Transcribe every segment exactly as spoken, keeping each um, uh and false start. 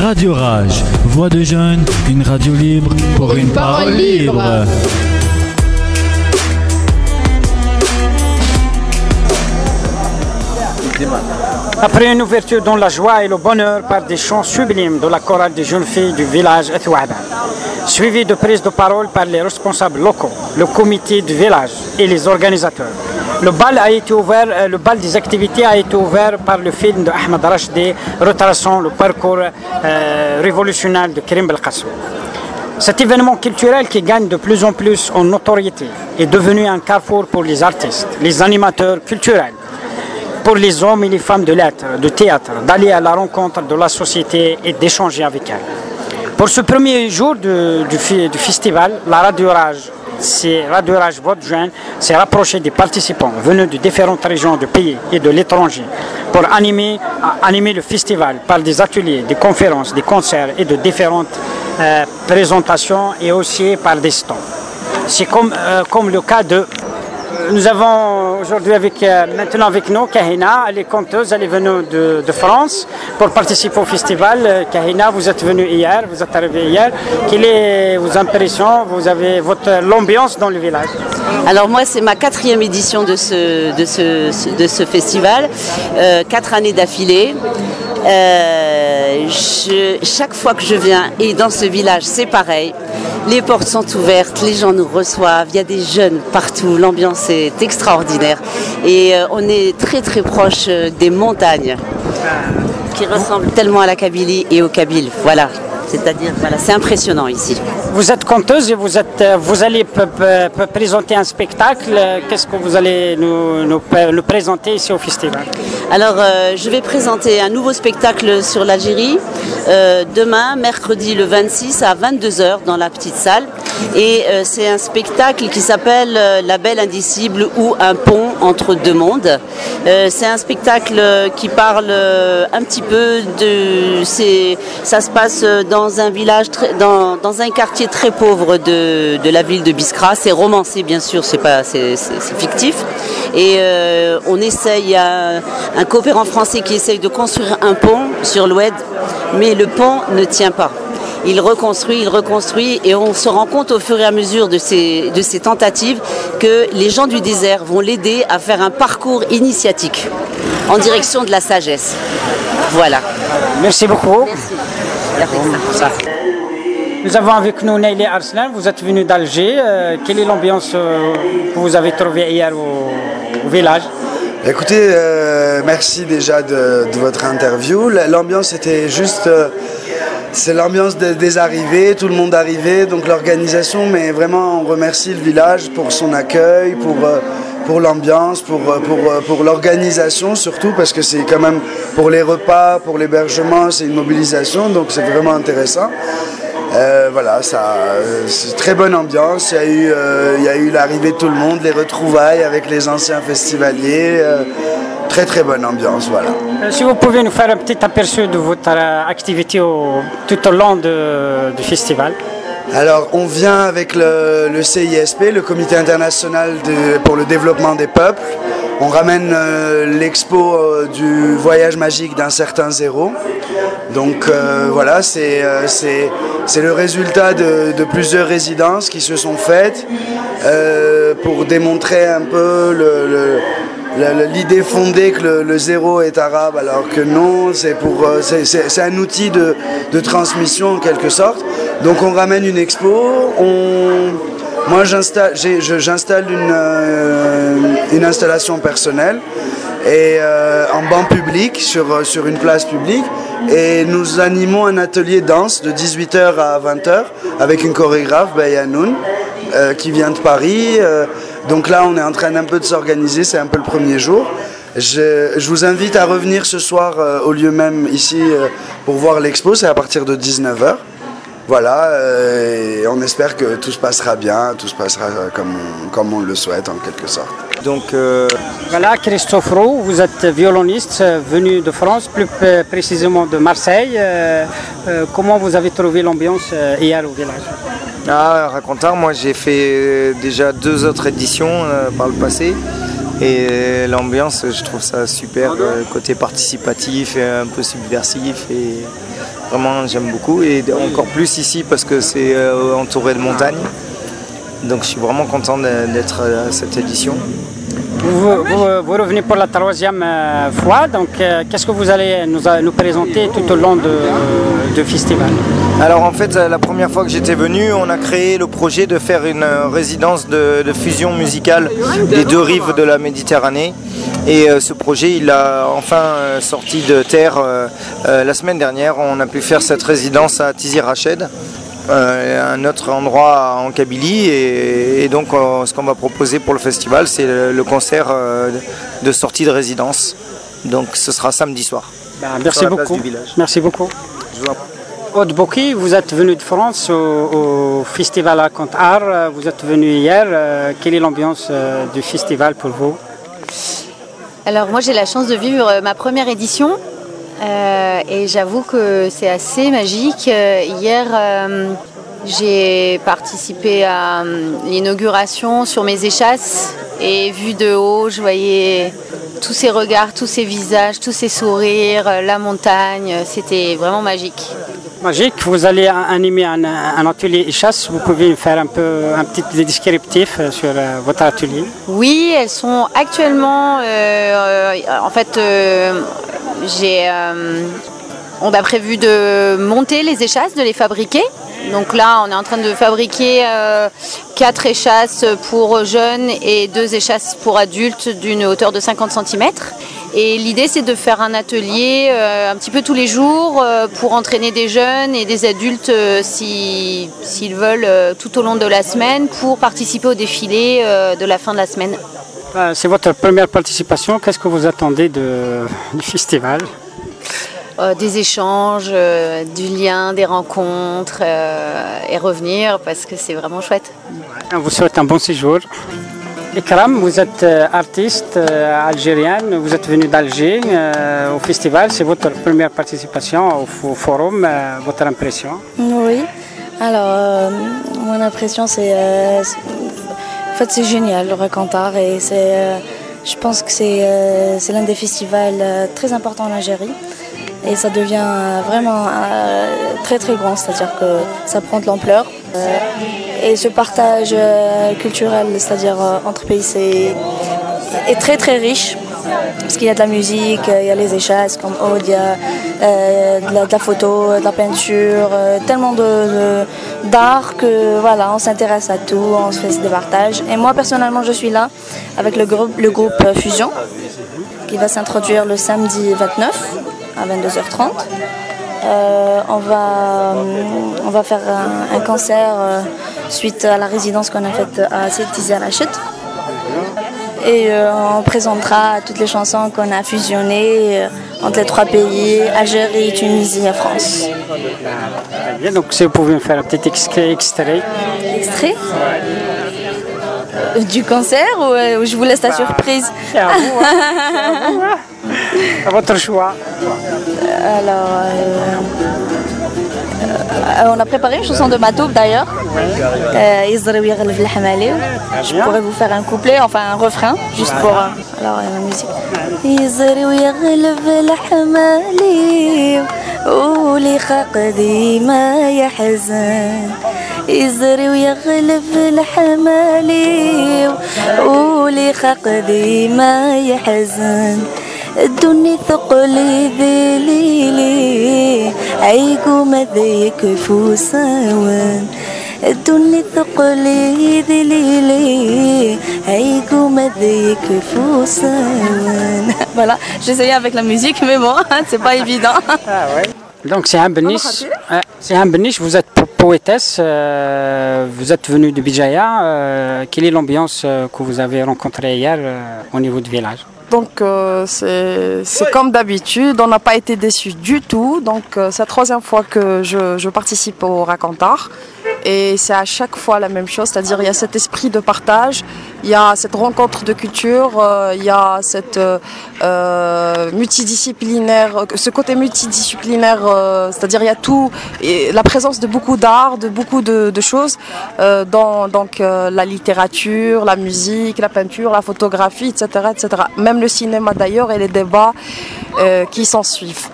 Radio Rage, voix de jeunes, une radio libre pour une parole libre. Après une ouverture dans la joie et le bonheur par des chants sublimes de la chorale des jeunes filles du village Ethouaba, suivi de prises de parole par les responsables locaux, le comité du village et les organisateurs. Le bal a été ouvert, le bal des activités a été ouvert par le film de Ahmed Rachdi retraçant le parcours euh, révolutionnaire de Karim Belkacem. Cet événement culturel qui gagne de plus en plus en notoriété est devenu un carrefour pour les artistes, les animateurs culturels, pour les hommes et les femmes de lettres, de théâtre, d'aller à la rencontre de la société et d'échanger avec elle. Pour ce premier jour de, du, du festival, la Radio Rage, c'est Radio Rage Votre Jeune, s'est rapprochée des participants venus de différentes régions du pays et de l'étranger pour animer, animer le festival par des ateliers, des conférences, des concerts et de différentes euh, présentations et aussi par des stands. C'est comme, euh, comme le cas de... Nous avons aujourd'hui avec, euh, maintenant avec nous Kahina, elle est conteuse, elle est venue de, de France pour participer au festival. Euh, Kahina, vous êtes venue hier, vous êtes arrivée hier. Quelle est vos impressions, vous avez votre l'ambiance dans le village? Alors moi c'est ma quatrième édition de ce, de ce, de ce festival, euh, quatre années d'affilée. Euh, je, chaque fois que je viens, et dans ce village c'est pareil, les portes sont ouvertes, les gens nous reçoivent, il y a des jeunes partout, l'ambiance est extraordinaire et euh, on est très très proche des montagnes qui ressemblent tellement à la Kabylie et au Kabyle, voilà. C'est-à-dire, voilà, c'est impressionnant ici. Vous êtes conteuse et vous, êtes, vous allez p- p- présenter un spectacle. Qu'est-ce que vous allez nous, nous, nous présenter ici au festival? Alors, euh, je vais présenter un nouveau spectacle sur l'Algérie euh, demain, mercredi le vingt-six à vingt-deux heures dans la petite salle. Et euh, c'est un spectacle qui s'appelle euh, La Belle Indicible ou Un pont entre deux mondes. Euh, c'est un spectacle qui parle euh, un petit peu de... C'est, ça se passe dans dans un village, très, dans, dans un quartier très pauvre de, de la ville de Biskra. C'est romancé bien sûr, c'est pas, c'est, c'est, c'est fictif. Et euh, on essaye, il y a un coopérant français qui essaye de construire un pont sur l'Oued, mais le pont ne tient pas. Il reconstruit, il reconstruit et on se rend compte au fur et à mesure de ces, de ces tentatives que les gens du désert vont l'aider à faire un parcours initiatique en direction de la sagesse. Voilà. Merci beaucoup. Merci. Nous avons avec nous Naïli Arslan, vous êtes venu d'Alger. Euh, quelle est l'ambiance euh, que vous avez trouvée hier au, au village? Écoutez, euh, merci déjà de, de votre interview. L'ambiance était juste... Euh, c'est l'ambiance de, des arrivées, tout le monde arrivé, donc l'organisation, mais vraiment on remercie le village pour son accueil, pour... Euh, pour l'ambiance, pour, pour, pour l'organisation surtout, parce que c'est quand même pour les repas, pour l'hébergement, c'est une mobilisation, donc c'est vraiment intéressant. Euh, voilà, ça, c'est une très bonne ambiance, il y a eu, euh, il y a eu l'arrivée de tout le monde, les retrouvailles avec les anciens festivaliers, euh, très très bonne ambiance, voilà. Euh, si vous pouvez nous faire un petit aperçu de votre euh, activité au, tout au long de, du festival. Alors, on vient avec le, le C I S P, le Comité international de, pour le développement des peuples. On ramène euh, l'expo euh, du voyage magique d'un certain zéro. Donc euh, voilà, c'est, euh, c'est, c'est le résultat de, de plusieurs résidences qui se sont faites euh, pour démontrer un peu le... le l'idée fondée que le, le zéro est arabe, alors que non, c'est, pour, c'est, c'est, c'est un outil de, de transmission en quelque sorte. Donc on ramène une expo, on, moi j'installe, j'ai, je, j'installe une, euh, une installation personnelle et, euh, en banc public, sur, sur une place publique, et nous animons un atelier danse de dix-huit heures à vingt heures avec une chorégraphe, Bayanoun, euh, qui vient de Paris. Euh, Donc là, on est en train un peu de s'organiser, c'est un peu le premier jour. Je, je vous invite à revenir ce soir euh, au lieu même ici euh, pour voir l'expo, c'est à partir de dix-neuf heures. Voilà, euh, et on espère que tout se passera bien, tout se passera comme, comme on le souhaite en quelque sorte. Donc euh... voilà, Christophe Roux, vous êtes violoniste venu de France, plus précisément de Marseille. Euh, euh, comment vous avez trouvé l'ambiance euh, hier au village? Ah, Racontard, moi j'ai fait déjà deux autres éditions euh, par le passé et l'ambiance, je trouve ça super, euh, côté participatif et un peu subversif et Vraiment, j'aime beaucoup. Et encore plus ici parce que c'est euh, entouré de montagnes. Donc je suis vraiment content d'être à cette édition. Vous, vous, vous revenez pour la troisième euh, fois, donc euh, qu'est-ce que vous allez nous, nous présenter tout au long de, euh, de festival? Alors en fait, la première fois que j'étais venu, on a créé le projet de faire une résidence de, de fusion musicale des deux rives de la Méditerranée. Et euh, ce projet, il a enfin euh, sorti de terre euh, euh, la semaine dernière. On a pu faire cette résidence à Tizi Rached. Euh, un autre endroit en Kabylie et, et donc euh, ce qu'on va proposer pour le festival, c'est le, le concert euh, de sortie de résidence, donc ce sera samedi soir. Ben, merci beaucoup. Merci beaucoup. Aude Bouki, vous êtes venu de France au, au festival Raconte Art, vous êtes venu hier, euh, quelle est l'ambiance euh, du festival pour vous? Alors moi j'ai la chance de vivre ma première édition. Euh, et j'avoue que c'est assez magique. Euh, hier, euh, j'ai participé à euh, l'inauguration sur mes échasses et vu de haut, je voyais tous ces regards, tous ces visages, tous ces sourires, euh, la montagne. C'était vraiment magique. Magique, vous allez animer un, un atelier échasse. Vous pouvez faire un peu un petit descriptif sur euh, votre atelier? Oui, elles sont actuellement, euh, euh, en fait. Euh, J'ai, euh, on a prévu de monter les échasses, de les fabriquer. Donc là, on est en train de fabriquer euh, quatre échasses pour jeunes et deux échasses pour adultes d'une hauteur de cinquante centimètres. Et l'idée, c'est de faire un atelier euh, un petit peu tous les jours euh, pour entraîner des jeunes et des adultes euh, si, s'ils veulent euh, tout au long de la semaine pour participer au défilé euh, de la fin de la semaine. C'est votre première participation. Qu'est-ce que vous attendez de, du festival? euh, Des échanges, euh, du lien, des rencontres euh, et revenir parce que c'est vraiment chouette. On vous souhaite un bon séjour. Ikram, vous êtes euh, artiste euh, algérienne, vous êtes venu d'Alger euh, au festival. C'est votre première participation au, au forum. Euh, votre impression? Oui. Alors, euh, mon impression, c'est... Euh, En fait, c'est génial, le Raconte Art, et c'est, euh, je pense que c'est, euh, c'est l'un des festivals euh, très importants en Algérie. Et ça devient euh, vraiment euh, très très grand, c'est-à-dire que ça prend de l'ampleur. Euh, et ce partage euh, culturel, c'est-à-dire euh, entre pays, c'est, est très très riche. Parce qu'il y a de la musique, il y a les échasses comme Aude, il y a euh, de, la, de la photo, de la peinture, euh, tellement de, de, d'art que voilà, on s'intéresse à tout, on se fait des partages. Et moi personnellement, je suis là avec le groupe, le groupe Fusion qui va s'introduire le samedi vingt-neuf à vingt-deux heures trente. Euh, on, va, on va faire un, un concert euh, suite à la résidence qu'on a faite à Tizi Rached. Et euh, on présentera toutes les chansons qu'on a fusionnées euh, entre les trois pays, Algérie, Tunisie et France. Très bien, donc si vous pouvez me faire un petit extrait. Extrait, extrait euh, du concert ou euh, je vous laisse la bah, surprise? C'est à vous, hein. C'est à vous, hein. À votre choix. Alors, euh, euh, on a préparé une chanson de Matoub d'ailleurs. Euh, Je pourrais vous faire un couplet, enfin un refrain, juste pour. Euh, alors, euh, la musique. ولي خقدي ما يحزن يزري ويغلب الحمالي ولي خقدي ما يحزن الدني ثقلي ذليلي عيقو مذيك فوساون الدني ثقلي ذليلي عيقو مذيك فوساون. Voilà, j'essayais avec la musique, mais bon, c'est pas évident. Ah ouais. Donc c'est un Beniche, c'est un Beniche, vous êtes poétesse, euh, vous êtes venu de Bijaya. Euh, quelle est l'ambiance que vous avez rencontrée hier euh, au niveau du village? Donc euh, c'est, c'est comme d'habitude, on n'a pas été déçus du tout. Donc euh, c'est la troisième fois que je, je participe au Raconte Art. Et c'est à chaque fois la même chose, c'est-à-dire il y a cet esprit de partage, il y a cette rencontre de culture, euh, il y a cette euh, multidisciplinaire, ce côté multidisciplinaire, euh, c'est-à-dire il y a tout, et la présence de beaucoup d'art, de beaucoup de, de choses, euh, dans donc, euh, la littérature, la musique, la peinture, la photographie, et cetera, et cetera. Même le cinéma d'ailleurs et les débats euh, qui s'en suivent.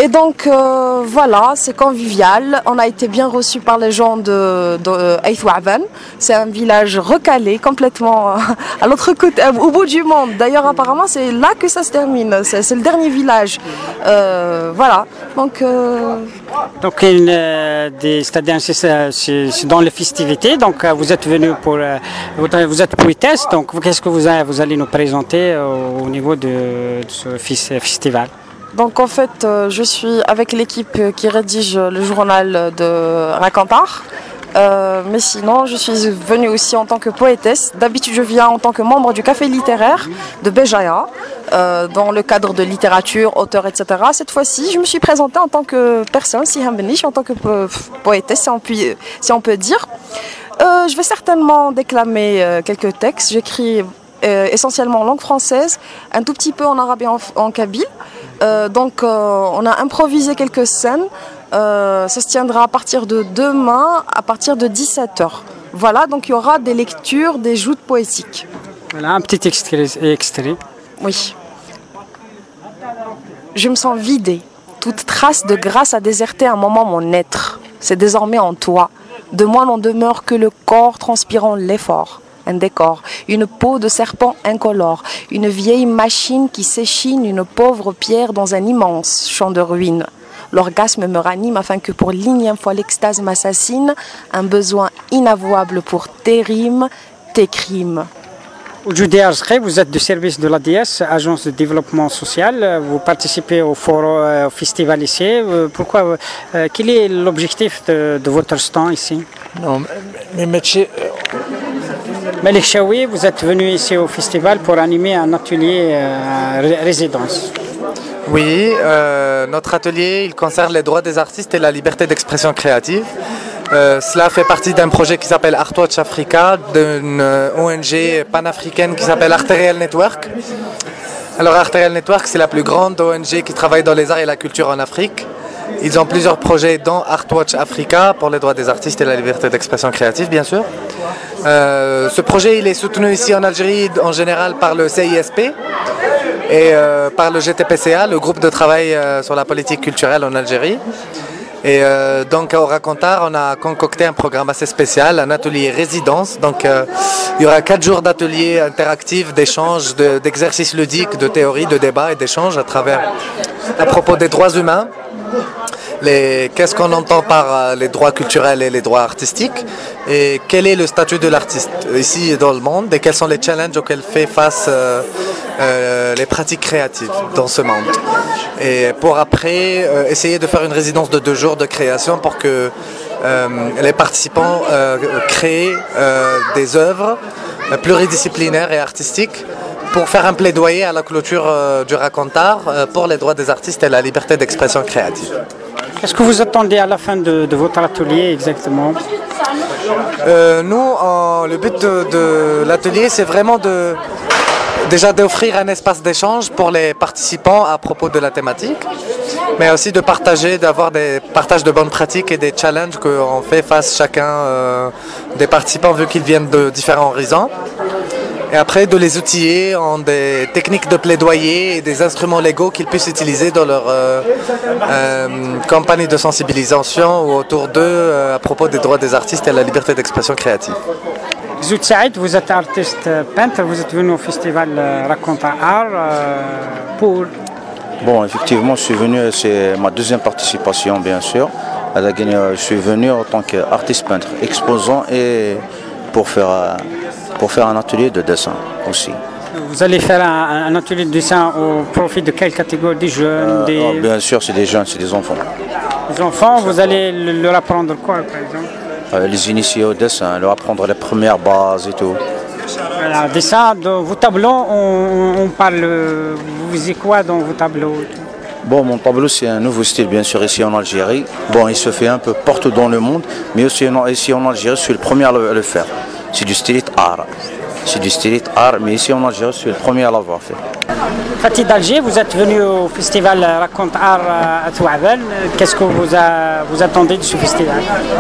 Et donc euh, voilà, c'est convivial. On a été bien reçus par les gens de, de Aït-Ouaban. C'est un village recalé, complètement à l'autre côté, au bout du monde. D'ailleurs, apparemment, c'est là que ça se termine. C'est, c'est le dernier village. Euh, voilà. Donc, euh... donc une, euh, des, c'est-à-dire c'est, c'est, c'est dans les festivités. Donc vous êtes venu pour, euh, vous êtes poétesse. Donc qu'est-ce que vous, avez, vous allez nous présenter au, au niveau de, de ce festival? Donc en fait, euh, je suis avec l'équipe qui rédige le journal de Racontar. Euh, mais sinon, je suis venue aussi en tant que poétesse. D'habitude, je viens en tant que membre du café littéraire de Béjaïa, euh, dans le cadre de littérature, auteur, et cetera. Cette fois-ci, je me suis présentée en tant que personne, Siham Benish, en tant que po- poétesse, si on peut, si on peut dire. Euh, je vais certainement déclamer euh, quelques textes. J'écris euh, essentiellement en langue française, un tout petit peu en arabe et en, en kabyle. Euh, donc euh, on a improvisé quelques scènes, euh, ça se tiendra à partir de demain, à partir de dix-sept heures. Voilà, donc il y aura des lectures, des joutes poétiques. Voilà, un petit extrait. extrait. Oui. Je me sens vidée, toute trace de grâce a déserté un moment mon être. C'est désormais en toi. De moi n'en demeure que le corps transpirant l'effort. Un décor, une peau de serpent incolore, une vieille machine qui s'échine une pauvre pierre dans un immense champ de ruines. L'orgasme me ranime afin que pour l'énième fois l'extase m'assassine, un besoin inavouable pour tes rimes, tes crimes. Aujourd'hui, vous êtes du service de l'A D S, Agence de développement social. Vous participez au forum, au festival ici. Pourquoi, euh, quel est l'objectif de, de votre stand ici? Non, mais métiers. Malik Chaoui, vous êtes venu ici au festival pour animer un atelier euh, résidence. Oui, euh, notre atelier il concerne les droits des artistes et la liberté d'expression créative. Euh, cela fait partie d'un projet qui s'appelle Artwatch Africa, d'une O N G panafricaine qui s'appelle Arterial Network. Alors Arterial Network, c'est la plus grande O N G qui travaille dans les arts et la culture en Afrique. Ils ont plusieurs projets dont Artwatch Africa pour les droits des artistes et la liberté d'expression créative, bien sûr. Euh, ce projet il est soutenu ici en Algérie en général par le C I S P et euh, par le G T P C A, le groupe de travail euh, sur la politique culturelle en Algérie. Et euh, donc au Racontar, on a concocté un programme assez spécial, un atelier résidence. Donc euh, il y aura quatre jours d'ateliers interactifs, d'échanges, de, d'exercices ludiques, de théories, de débats et d'échanges à travers à propos des droits humains. Les, qu'est-ce qu'on entend par euh, les droits culturels et les droits artistiques et quel est le statut de l'artiste ici dans le monde et quels sont les challenges auxquels fait face euh, euh, les pratiques créatives dans ce monde. Et pour après euh, essayer de faire une résidence de deux jours de création pour que euh, les participants euh, créent euh, des œuvres pluridisciplinaires et artistiques pour faire un plaidoyer à la clôture euh, du Racontar euh, pour les droits des artistes et la liberté d'expression créative. Qu'est-ce que vous attendez à la fin de, de votre atelier exactement? euh, Nous, en, le but de, de l'atelier, c'est vraiment de, déjà d'offrir un espace d'échange pour les participants à propos de la thématique, mais aussi de partager, d'avoir des partages de bonnes pratiques et des challenges qu'on fait face chacun euh, des participants vu qu'ils viennent de différents horizons. Et après de les outiller en des techniques de plaidoyer et des instruments légaux qu'ils puissent utiliser dans leur euh, euh, campagne de sensibilisation ou autour d'eux euh, à propos des droits des artistes et la liberté d'expression créative. Zout Saïd, vous êtes artiste peintre, vous êtes venu au festival Racontar Art euh, pour... Bon, effectivement, je suis venu, c'est ma deuxième participation bien sûr. Je suis venu en tant qu'artiste peintre, exposant et pour faire... pour faire un atelier de dessin aussi. Vous allez faire un, un atelier de dessin au profit de quelle catégorie? Des jeunes euh, des... oh, bien sûr, c'est des jeunes, c'est des enfants. Les enfants, vous allez leur apprendre quoi par exemple? euh, Les initier au dessin, leur apprendre les premières bases et tout. Voilà, dessin, dans vos tableaux, on, on parle... Vous faisiez quoi dans vos tableaux? Bon, mon tableau, c'est un nouveau style, bien sûr, ici en Algérie. Bon, il se fait un peu partout dans le monde, mais aussi ici en Algérie, je suis le premier à le, à le faire. C'est du street art. C'est du street art, mais ici en Algérie, je suis le premier à l'avoir fait. Fatih d'Alger, vous êtes venu au festival Raconte Art à Thouavel. Qu'est-ce que vous, a, vous attendez de ce festival?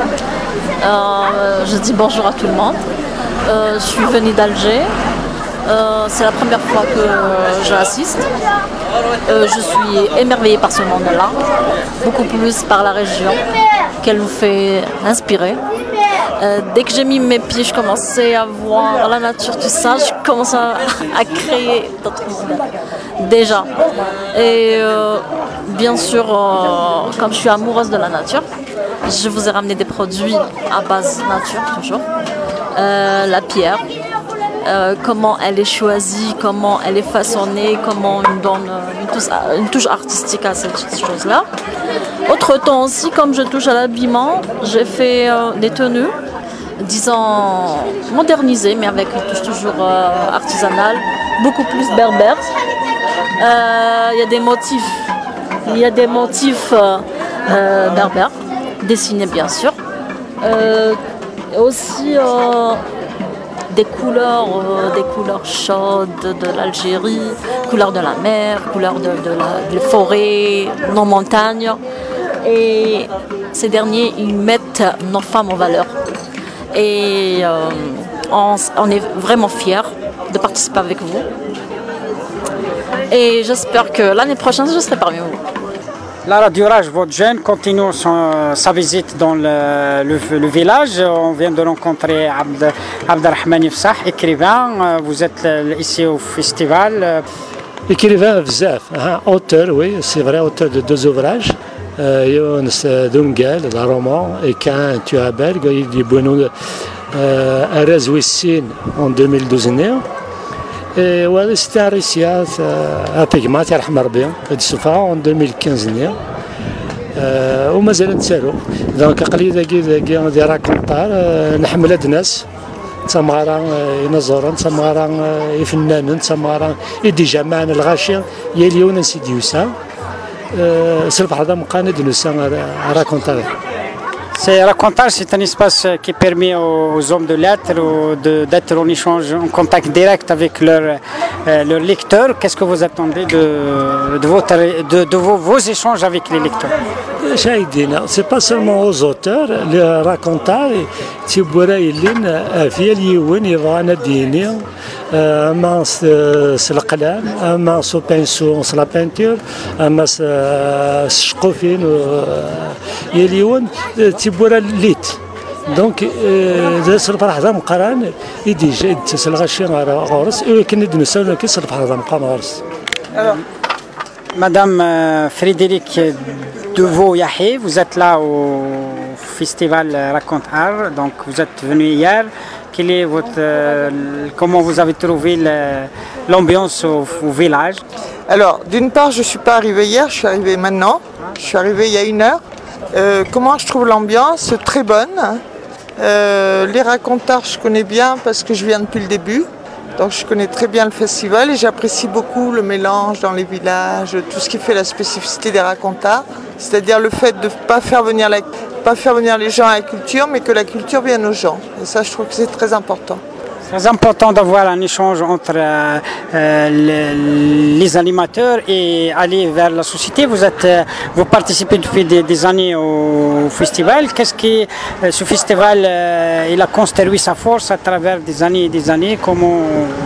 euh, Je dis bonjour à tout le monde. Euh, je suis venue d'Alger. Euh, c'est la première fois que j'assiste. Euh, je suis émerveillée par ce monde-là, beaucoup plus par la région qu'elle nous fait inspirer. Euh, dès que j'ai mis mes pieds, je commençais à voir la nature, tout ça, je commence à, à créer d'autres mondes, déjà. Et euh, bien sûr, euh, comme je suis amoureuse de la nature, je vous ai ramené des produits à base nature, toujours. Euh, la pierre, euh, comment elle est choisie, comment elle est façonnée, comment on donne une touche, une touche artistique à cette chose-là. Autre temps aussi, comme je touche à l'habillement, j'ai fait euh, des tenues, disons modernisées, mais avec une touche toujours euh, artisanale, beaucoup plus berbère. Euh, Il y a des motifs, il y a des motifs euh, euh, berbères, dessinés bien sûr. Euh, aussi euh, des couleurs, euh, des couleurs chaudes de l'Algérie, couleurs de la mer, couleurs de, de la des forêts, nos montagnes. Et ces derniers, ils mettent nos femmes en valeur. Et euh, on, on est vraiment fiers de participer avec vous. Et j'espère que l'année prochaine, je serai parmi vous. La Radio Rage, votre jeune, continue son, sa visite dans le, le, le village. On vient de rencontrer Abd, Abdelrahman Yefsah, écrivain. Vous êtes ici au festival. Écrivain, bzaf, hein, auteur, oui, c'est vrai, auteur de deux ouvrages. Younes Dungal, le roman, et Cain Tuabel, il dit Bueno Arez Wissin en deux mille douze. Et voilà, c'était un récit à Pigmat, en deux mille quinze. ومازال نتسالو دونك قليل داكي داكي دي راكونطار نحمل هاد الناس تمارا ينظرون تمارا يفنانون تمارا يديجا معنا الغاشي يليون نسيديوسا سلف هذا مقاند نوسا راكونطار. C'est Racontage, c'est un espace qui permet aux hommes de lettres d'être en échange, en contact direct avec leurs euh, leur lecteurs. Qu'est-ce que vous attendez de, de, votre, de, de vos, vos échanges avec les lecteurs? C'est pas seulement aux auteurs, les raconteurs, تيبورا يلين في اليوم يبغانا ديني اما القلم اما سو بينسو لا بينتور اما الشقوفين يليون تيبورا ليت دونك ذا صرف هذا مقران يدي جد تسلغشي غورس ولكن ندنسوا كي صرف هذا مقام غورس. Madame euh, Frédéric Devaux-Yahé, vous êtes là au festival Raconte Art, donc vous êtes venu hier. Quel est votre, euh, comment vous avez trouvé l'ambiance au, au village? Alors, d'une part, je ne suis pas arrivée hier, je suis arrivée maintenant. Je suis arrivée il y a une heure. Euh, comment je trouve l'ambiance? Très bonne. Euh, les racontards, je connais bien parce que je viens depuis le début. Donc je connais très bien le festival et j'apprécie beaucoup le mélange dans les villages, tout ce qui fait la spécificité des racontards, c'est-à-dire le fait de ne pas faire venir la, pas faire venir les gens à la culture, mais que la culture vienne aux gens. Et ça, je trouve que c'est très important. C'est important d'avoir un échange entre euh, les, les animateurs et aller vers la société. Vous êtes, vous participez depuis des, des années au festival. Qu'est-ce que euh, ce festival euh, il a construit sa force à travers des années et des années? Comment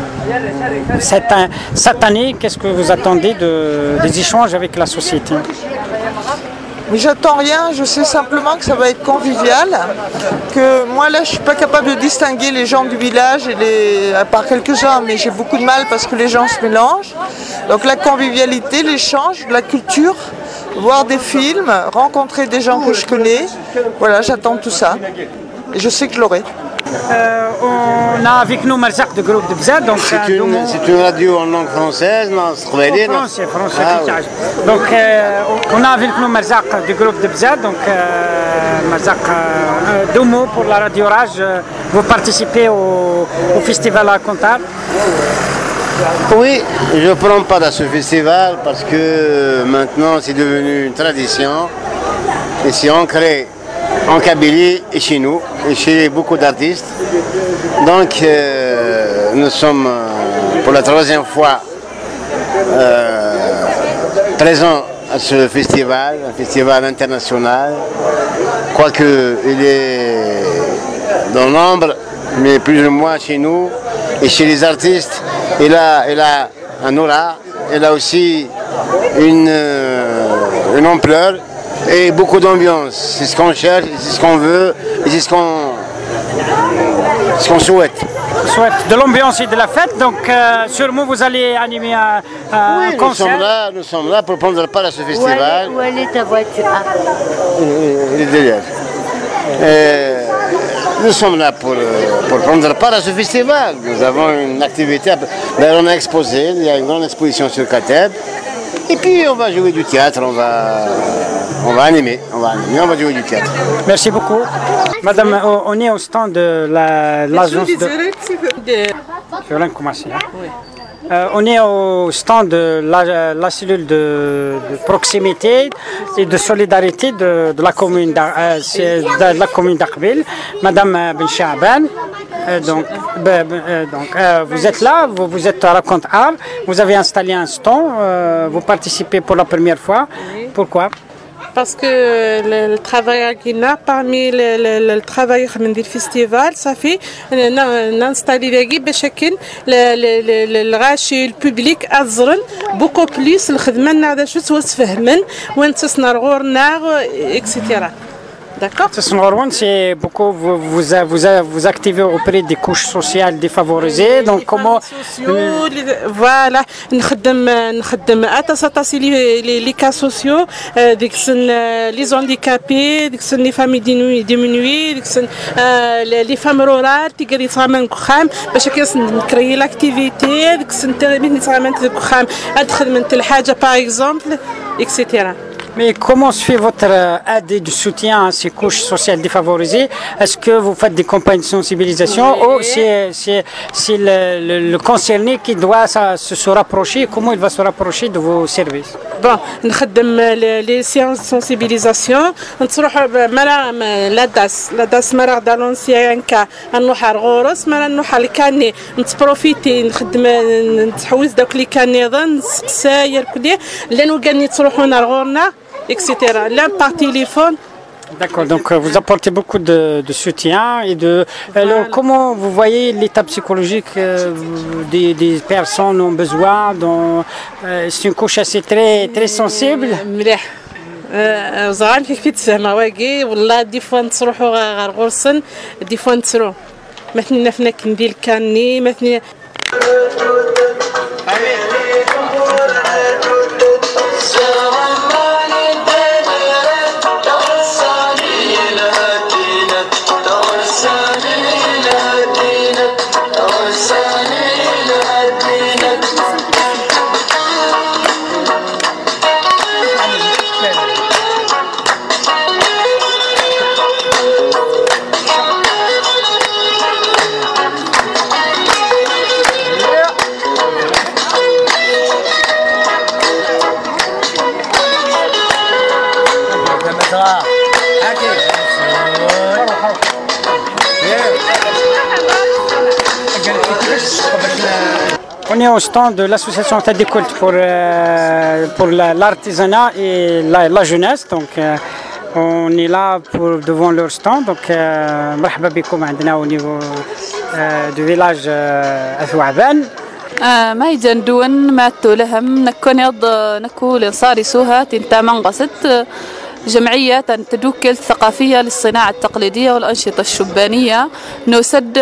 cette, cette année, qu'est-ce que vous attendez de, des échanges avec la société? Mais j'attends rien, je sais simplement que ça va être convivial, que moi là je suis pas capable de distinguer les gens du village, et les, à part quelques-uns, mais j'ai beaucoup de mal parce que les gens se mélangent. Donc la convivialité, l'échange, la culture, voir des films, rencontrer des gens que je connais, voilà, j'attends tout ça. Et je sais que je l'aurai. Euh, on a avec nous Marzak du groupe de Bzad. C'est une, une radio en langue française, non? Français, français. Ah, oui. Donc euh, on a avec nous Marzak du groupe de Bzad. Donc euh, Marzak, euh, deux mots pour la Radio Rage. Vous participez au, au festival à Racontar? Oui, je ne prends pas dans ce festival parce que maintenant c'est devenu une tradition et c'est ancré en Kabylie et chez nous, et chez beaucoup d'artistes. Donc euh, nous sommes euh, pour la troisième fois euh, présents à ce festival, un festival international. Quoique il est dans l'ombre, mais plus ou moins chez nous et chez les artistes. Il a, il a un aura, il a aussi une, euh, une ampleur et beaucoup d'ambiance. C'est ce qu'on cherche, c'est ce qu'on veut et c'est ce qu'on ce qu'on souhaite. Souhaite de l'ambiance et de la fête, donc euh, sûrement vous allez animer un, un oui, concert. Nous sommes là, nous sommes là pour prendre part à ce festival. Où elle est ta voiture? Il est derrière. Et nous sommes là pour, pour prendre part à ce festival. Nous avons une activité, ben, on a exposé, il y a une grande exposition sur Kateb. Et puis on va jouer du théâtre, on va, on va animer, on va animer, on va jouer du théâtre. Merci beaucoup. Madame, on est au stand de la, l'agence de... Je vais commencer. Hein? Oui. Euh, on est au stand de la, la cellule de, de proximité et de solidarité de, de la commune euh, de, de la commune d'Aqbil, Madame Ben Chaaban. Euh, donc, ben, euh, donc euh, vous êtes là, vous, vous êtes à Raconte Art, vous avez installé un stand, euh, vous participez pour la première fois. Oui. Pourquoi? Parce que le, le travail qu'il a parmi le, le, le travail du festival, ça fait d'installer بشكل الغاشي الببليك أزرن beaucoup plus الخدمة نادا شو توسفهمن وين تصنع غورنا et cetera. D'accord. C'est beaucoup, vous, vous, vous, vous activez auprès des couches sociales défavorisées. Donc, comment. Voilà, nous attaquons les cas sociaux, les handicapés, les familles diminuées, les femmes rurales, qui ont créé l'activité, par exemple, et cetera. Mais comment se fait votre aide et de soutien à ces couches sociales défavorisées? Est-ce que vous faites des campagnes de sensibilisation oui. ou c'est, c'est, c'est le, le, le concerné qui doit ça, se, se rapprocher? Comment il va se rapprocher de vos services? Bon, nous faisons les séances de sensibilisation. Nous faisons la D A S. La D A S مرة dans l'ancien cas نروح على الغورس مرة نروح على الكاني نتبروفيتي نخدم نتحوز داك لي كاني نسقساير كليه لأنه كان يتروحون لغورنا et cetera. Là par téléphone. D'accord, donc vous apportez beaucoup de, de soutien et de. Alors, voilà. Comment vous voyez l'état psychologique euh, des, des personnes ont besoin dont, euh, c'est une couche assez très, très sensible. زغال كيف تفهم واقي والله دي فوا نروحوا غير غرسن دي فوا نترو مثلا نفنا كندير كاني مثلا On est au stand de l'association Tête d'écoute pour, euh, pour la, l'artisanat et la, la jeunesse. Donc, euh, on est là pour, devant leur stand. Donc, مرحبا بكم عندنا au niveau euh, du village أثوعبان. ما يجندون ما تولهم نكون يض نكول صاري سوها تنتامن قصد جمعية تدوكل الثقافية للصناعة التقليدية والأنشطة الشبانية نسد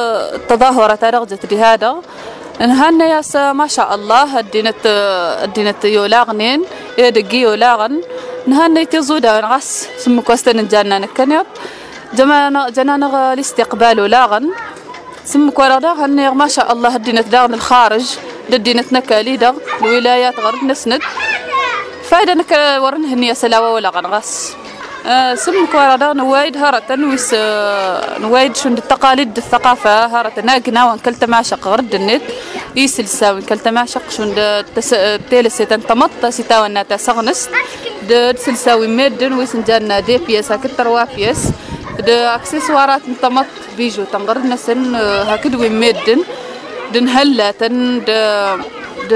تظاهرة رغجة لهذا نهانا ياس ما شاء الله الدينة الدينة يولاغنين يدقي يولاغن نهانا يتزودا نغس سمك وستن جانا نكنيط جمانا جنانا الاستقبال ولاغن سمك وردا هني ما شاء الله الدينة داغن الخارج الدينة نكاليدا الولايات غرب نسند فايدة نك ورن هني سلاوة ولا غنغس أه سمك وردا نوايد هارة ويس نوايد شون التقاليد الثقافة هارة ناقنا وانكلت معشق غرد النت يسلسا وانكلت معشق شون تيلسي تنتمط سيتا وانا تسغنس د سلسا ويمدن ويسنجانا دي بيس هكتر وابيس د اكسسوارات انتمط بيجو تنغرد نسن هكد ويمدن دن هلا تن د د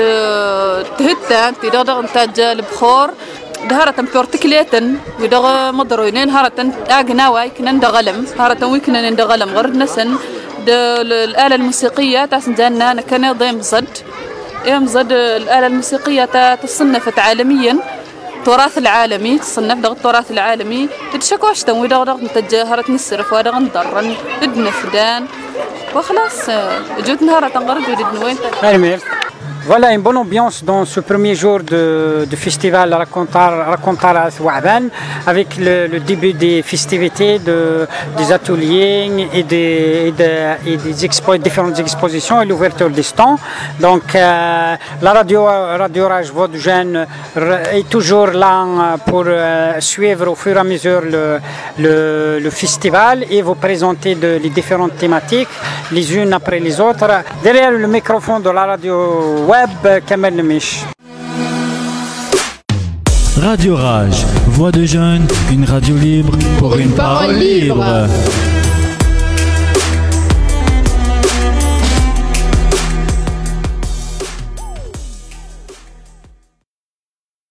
تهتان تدغ انتاج البخور دهارة بورتكليتن ودغ مضروينين هارة اغناواي كنن دغلم هارة ويكنن دغلم غرد نسن د الآلة الموسيقية تاسن جانا نكنا ضيم صد يمزد الآلة الموسيقية تصنفت عالميا التراث العالمي تصنف دغ التراث العالمي تشكوش تم ودغ دغ نتجاهرت نسرف ودغ ندرن ندنفدان وخلاص جوت نهار تنقرد ودد وين. Voilà une bonne ambiance dans ce premier jour de, de festival Racontar à Thouaban, avec le, le début des festivités, de, des ateliers et des, et des, et des expo, différentes expositions et l'ouverture des stands. Donc euh, la radio, radio Raj Vodgen est toujours là pour euh, suivre au fur et à mesure le, le, le festival et vous présenter de, les différentes thématiques les unes après les autres. Derrière le microphone de la radio web, Kamel Nemish. Radio Raj, voix de jeunes, une radio libre pour une parole libre.